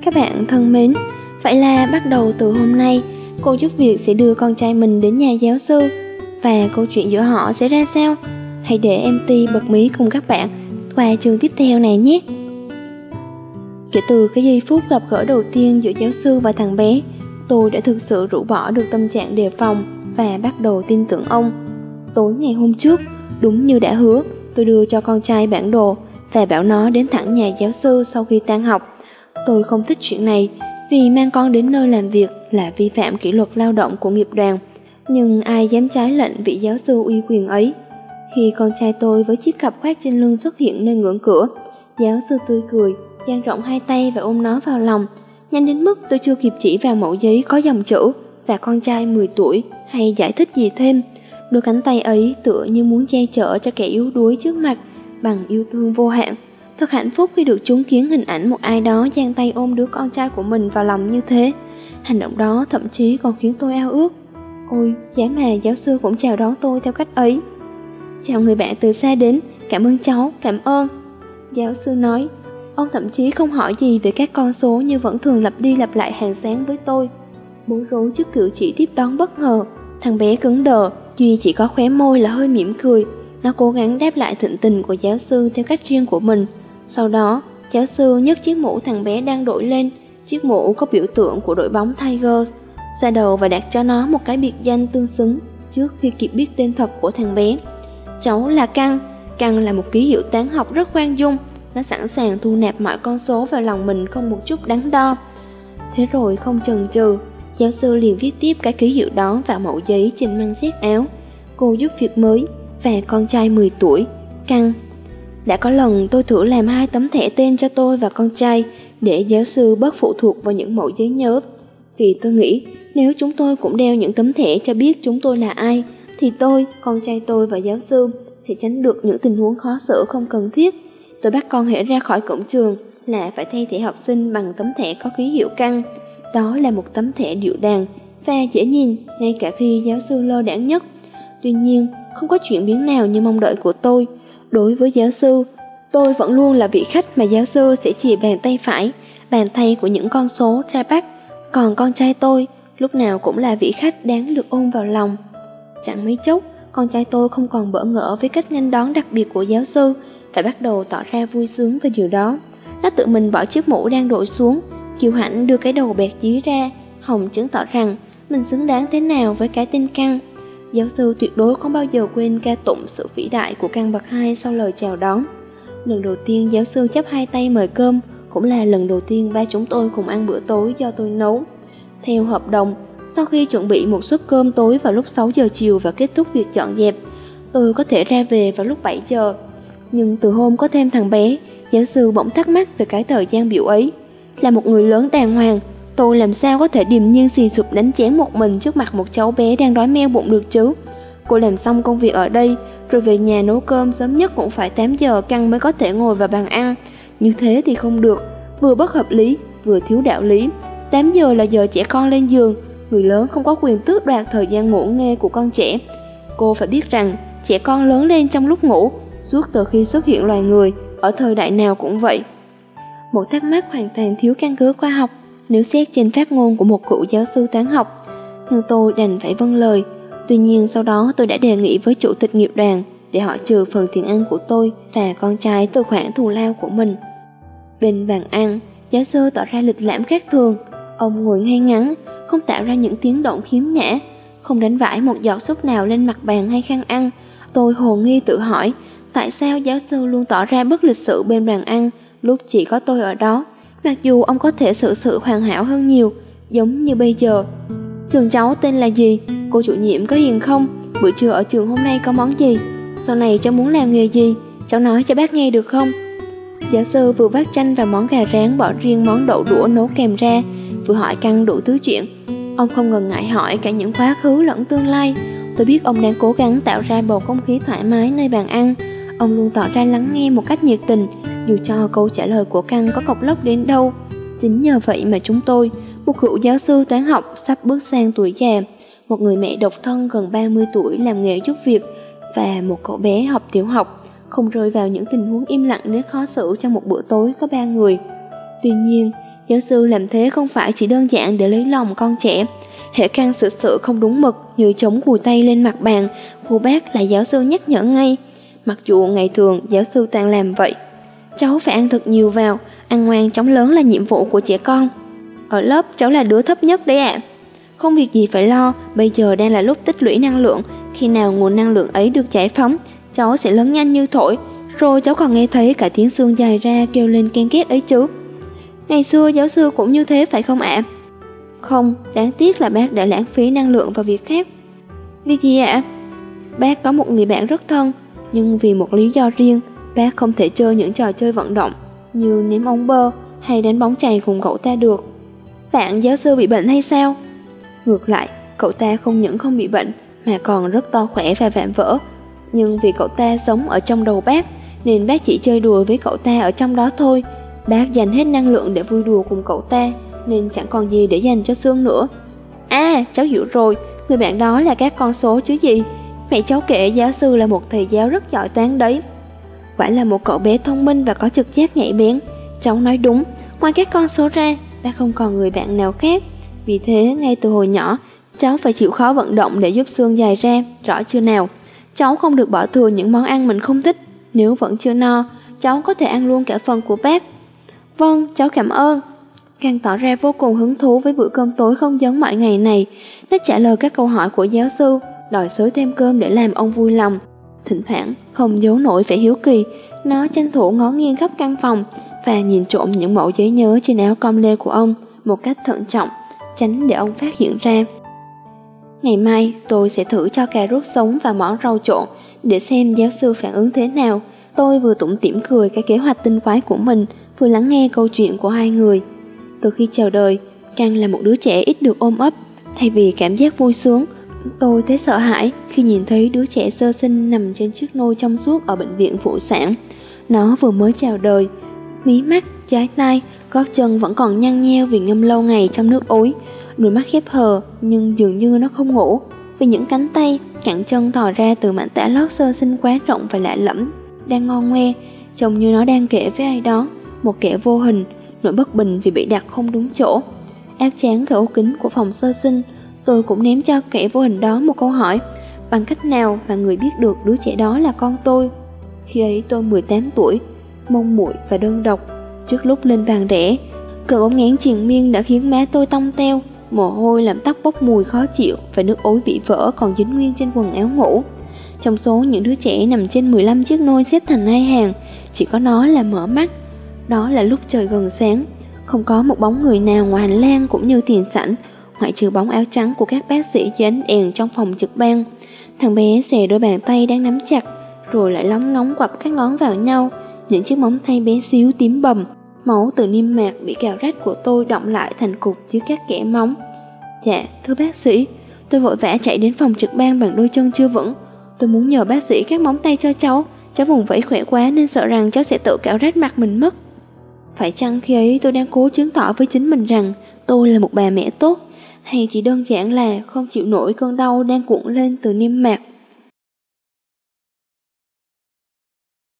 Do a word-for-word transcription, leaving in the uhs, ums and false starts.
Các bạn thân mến, vậy là bắt đầu từ hôm nay, cô giúp việc sẽ đưa con trai mình đến nhà giáo sư. Và câu chuyện giữa họ sẽ ra sao? Hãy để em tê bật mí cùng các bạn qua chương tiếp theo này nhé. Kể từ cái giây phút gặp gỡ đầu tiên giữa giáo sư và thằng bé, tôi đã thực sự rũ bỏ được tâm trạng đề phòng và bắt đầu tin tưởng ông. Tối ngày hôm trước, đúng như đã hứa, tôi đưa cho con trai bản đồ và bảo nó đến thẳng nhà giáo sư sau khi tan học. Tôi không thích chuyện này vì mang con đến nơi làm việc là vi phạm kỷ luật lao động của nghiệp đoàn, nhưng ai dám trái lệnh vị giáo sư uy quyền ấy. Khi con trai tôi với chiếc cặp khoác trên lưng xuất hiện nơi ngưỡng cửa, giáo sư tươi cười, dang rộng hai tay và ôm nó vào lòng, nhanh đến mức tôi chưa kịp chỉ vào mẩu giấy có dòng chữ và con trai mười tuổi hay giải thích gì thêm. Đôi cánh tay ấy tựa như muốn che chở cho kẻ yếu đuối trước mặt bằng yêu thương vô hạn. Thật hạnh phúc khi được chứng kiến hình ảnh một ai đó giang tay ôm đứa con trai của mình vào lòng như thế. Hành động đó thậm chí còn khiến tôi ao ước. Ôi, giá mà giáo sư cũng chào đón tôi theo cách ấy. Chào người bạn từ xa đến, cảm ơn cháu, cảm ơn. Giáo sư nói. Ông thậm chí không hỏi gì về các con số như vẫn thường lặp đi lặp lại hàng sáng với tôi. Bối rối trước cử chỉ tiếp đón bất ngờ, thằng bé cứng đờ, duy chỉ có khóe môi là hơi mỉm cười. Nó cố gắng đáp lại thịnh tình của giáo sư theo cách riêng của mình. Sau đó, giáo sư nhấc chiếc mũ thằng bé đang đội lên, chiếc mũ có biểu tượng của đội bóng Tiger, xoa đầu và đặt cho nó một cái biệt danh tương xứng trước khi kịp biết tên thật của thằng bé. Cháu là Căng. Căng là một ký hiệu toán học rất khoan dung. Nó sẵn sàng thu nạp mọi con số vào lòng mình không một chút đắn đo. Thế rồi không chần chừ, giáo sư liền viết tiếp cái ký hiệu đó vào mẩu giấy trên manh xếp áo. Cô giúp việc mới và con trai mười tuổi, Căng. Đã có lần tôi thử làm hai tấm thẻ tên cho tôi và con trai để giáo sư bớt phụ thuộc vào những mẩu giấy nhớ. Vì tôi nghĩ nếu chúng tôi cũng đeo những tấm thẻ cho biết chúng tôi là ai, thì tôi, con trai tôi và giáo sư sẽ tránh được những tình huống khó xử không cần thiết. Tôi bắt con hễ ra khỏi cổng trường là phải thay thẻ học sinh bằng tấm thẻ có ký hiệu Căng. Đó là một tấm thẻ điệu đàng và dễ nhìn ngay cả khi giáo sư lơ đãng nhất. Tuy nhiên, không có chuyển biến nào như mong đợi của tôi. Đối với giáo sư, tôi vẫn luôn là vị khách mà giáo sư sẽ chìa bàn tay phải, bàn tay của những con số ra bắt. Còn con trai tôi, lúc nào cũng là vị khách đáng được ôm vào lòng. Chẳng mấy chốc, con trai tôi không còn bỡ ngỡ với cách nghênh đón đặc biệt của giáo sư và bắt đầu tỏ ra vui sướng về điều đó. Nó tự mình bỏ chiếc mũ đang đội xuống, kiêu hãnh đưa cái đầu bẹt dí ra, hòng chứng tỏ rằng mình xứng đáng thế nào với cái tên Căng. Giáo sư tuyệt đối không bao giờ quên ca tụng sự vĩ đại của Căng bậc hai sau lời chào đón. Lần đầu tiên giáo sư chắp hai tay mời cơm cũng là lần đầu tiên ba chúng tôi cùng ăn bữa tối do tôi nấu. Theo hợp đồng, sau khi chuẩn bị một suất cơm tối vào lúc sáu giờ chiều và kết thúc việc dọn dẹp, tôi có thể ra về vào lúc bảy giờ. Nhưng từ hôm có thêm thằng bé, giáo sư bỗng thắc mắc về cái thời gian biểu ấy. Là một người lớn đàng hoàng, tôi làm sao có thể điềm nhiên xì sụp đánh chén một mình trước mặt một cháu bé đang đói meo bụng được chứ? Cô làm xong công việc ở đây, rồi về nhà nấu cơm sớm nhất cũng phải tám giờ Căng mới có thể ngồi vào bàn ăn. Như thế thì không được, vừa bất hợp lý, vừa thiếu đạo lý. tám giờ là giờ trẻ con lên giường, người lớn không có quyền tước đoạt thời gian ngủ nghê của con trẻ. Cô phải biết rằng trẻ con lớn lên trong lúc ngủ, suốt từ khi xuất hiện loài người, ở thời đại nào cũng vậy. Một thắc mắc hoàn toàn thiếu căn cứ khoa học nếu xét trên phát ngôn của một cựu giáo sư toán học, nhưng tôi đành phải vâng lời. Tuy nhiên sau đó tôi đã đề nghị với chủ tịch nghiệp đoàn để họ trừ phần tiền ăn của tôi và con trai từ khoản thù lao của mình. Bên bàn ăn, giáo sư tỏ ra lịch lãm khác thường. Ông ngồi ngay ngắn, không tạo ra những tiếng động khiếm nhã, không đánh vãi một giọt súp nào lên mặt bàn hay khăn ăn. Tôi hồ nghi tự hỏi tại sao giáo sư luôn tỏ ra bất lịch sự bên bàn ăn lúc chỉ có tôi ở đó, mặc dù ông có thể xử sự hoàn hảo hơn nhiều, giống như bây giờ. Trường cháu tên là gì? Cô chủ nhiệm có hiền không? Bữa trưa ở trường hôm nay có món gì? Sau này cháu muốn làm nghề gì? Cháu nói cho bác nghe được không? Giáo sư vừa vắt chanh và món gà rán bỏ riêng món đậu đũa nấu kèm ra, vừa hỏi Căng đủ thứ chuyện. Ông không ngần ngại hỏi cả những quá khứ lẫn tương lai. Tôi biết ông đang cố gắng tạo ra bầu không khí thoải mái nơi bàn ăn. Ông luôn tỏ ra lắng nghe một cách nhiệt tình, dù cho câu trả lời của Căng có cộc lốc đến đâu. Chính nhờ vậy mà chúng tôi, một cựu giáo sư toán học sắp bước sang tuổi già, một người mẹ độc thân gần ba mươi tuổi làm nghề giúp việc, và một cậu bé học tiểu học, không rơi vào những tình huống im lặng đến khó xử trong một bữa tối có ba người. Tuy nhiên, Giáo sư làm thế không phải chỉ đơn giản để lấy lòng con trẻ. Hễ can sự sự không đúng mực như chống cùi tay lên mặt bàn, cô bác là giáo sư nhắc nhở ngay. Mặc dù ngày thường giáo sư toàn làm vậy. Cháu phải ăn thật nhiều vào, ăn ngoan chóng lớn là nhiệm vụ của trẻ con. Ở lớp cháu là đứa thấp nhất đấy ạ. Không việc gì phải lo, bây giờ đang là lúc tích lũy năng lượng. Khi nào nguồn năng lượng ấy được giải phóng, cháu sẽ lớn nhanh như thổi. Rồi cháu còn nghe thấy cả tiếng xương dài ra kêu lên ken két ấy chứ. Ngày xưa giáo sư cũng như thế phải không ạ? Không, đáng tiếc là bác đã lãng phí năng lượng vào việc khác. Việc gì ạ? Bác có một người bạn rất thân, nhưng vì một lý do riêng, bác không thể chơi những trò chơi vận động như ném ống bơ hay đánh bóng chày cùng cậu ta được. Bạn giáo sư bị bệnh hay sao? Ngược lại, cậu ta không những không bị bệnh mà còn rất to khỏe và vạm vỡ. Nhưng vì cậu ta sống ở trong đầu bác, nên bác chỉ chơi đùa với cậu ta ở trong đó thôi. Bác dành hết năng lượng để vui đùa cùng cậu ta, nên chẳng còn gì để dành cho Sương nữa. À, cháu hiểu rồi, người bạn đó là các con số chứ gì. Mẹ cháu kể giáo sư là một thầy giáo rất giỏi toán đấy. Quả là một cậu bé thông minh và có trực giác nhạy bén. Cháu nói đúng, ngoài các con số ra, bác không còn người bạn nào khác. Vì thế, ngay từ hồi nhỏ, cháu phải chịu khó vận động để giúp xương dài ra, rõ chưa nào? Cháu không được bỏ thừa những món ăn mình không thích. Nếu vẫn chưa no, cháu có thể ăn luôn cả phần của bác. Vâng, cháu cảm ơn. Càng tỏ ra vô cùng hứng thú với bữa cơm tối không giống mọi ngày này. Nó trả lời các câu hỏi của giáo sư, đòi xới thêm cơm để làm ông vui lòng. Thỉnh thoảng, không giấu nổi vẻ hiếu kỳ, nó tranh thủ ngó nghiêng khắp căn phòng và nhìn trộm những mẫu giấy nhớ trên áo com lê của ông một cách thận trọng, tránh để ông phát hiện ra. Ngày mai tôi sẽ thử cho cà rốt sống và món rau trộn để xem giáo sư phản ứng thế nào. Tôi vừa tủm tỉm cười cái kế hoạch tinh quái của mình, vừa lắng nghe câu chuyện của hai người. Từ khi chào đời, Căn là một đứa trẻ ít được ôm ấp. Thay vì cảm giác vui sướng, tôi thấy sợ hãi khi nhìn thấy đứa trẻ sơ sinh nằm trên chiếc nôi trong suốt ở bệnh viện phụ sản. Nó vừa mới chào đời, mí mắt, trái tai, gót chân vẫn còn nhăn nheo vì ngâm lâu ngày trong nước ối. Đôi mắt khép hờ nhưng dường như nó không ngủ, vì những cánh tay, cẳng chân thò ra từ mảnh tả lót sơ sinh quá rộng và lạ lẫm, đang ngon ngoe, trông như nó đang kể với ai đó, một kẻ vô hình, nỗi bất bình vì bị đặt không đúng chỗ. Áp trán vào ống kính của phòng sơ sinh, tôi cũng ném cho kẻ vô hình đó một câu hỏi: bằng cách nào mà người biết được đứa trẻ đó là con tôi? Khi ấy tôi mười tám tuổi, mông muội và đơn độc, trước lúc lên vàng rẽ. Cơn ống nghén triền miên đã khiến má tôi tông teo, mồ hôi làm tóc bốc mùi khó chịu và nước ối bị vỡ còn dính nguyên trên quần áo ngủ. Trong số những đứa trẻ nằm trên mười lăm chiếc nôi xếp thành hai hàng, chỉ có nó là mở mắt. Đó là lúc trời gần sáng, không có một bóng người nào ngoài hành lang cũng như tiền sảnh, ngoại trừ bóng áo trắng của các bác sĩ dán đèn trong phòng trực ban. Thằng bé xòe đôi bàn tay đang nắm chặt, rồi lại lóng ngóng quặp các ngón vào nhau, những chiếc móng tay bé xíu tím bầm. Máu từ niêm mạc bị cào rách của tôi đọng lại thành cục dưới các kẽ móng. Dạ, thưa bác sĩ. Tôi vội vã chạy đến phòng trực ban bằng đôi chân chưa vững. Tôi muốn nhờ bác sĩ cắt móng tay cho cháu. Cháu vùng vẫy khỏe quá nên sợ rằng cháu sẽ tự cào rách mặt mình mất. Phải chăng khi ấy tôi đang cố chứng tỏ với chính mình rằng tôi là một bà mẹ tốt, hay chỉ đơn giản là không chịu nổi cơn đau đang cuộn lên từ niêm mạc?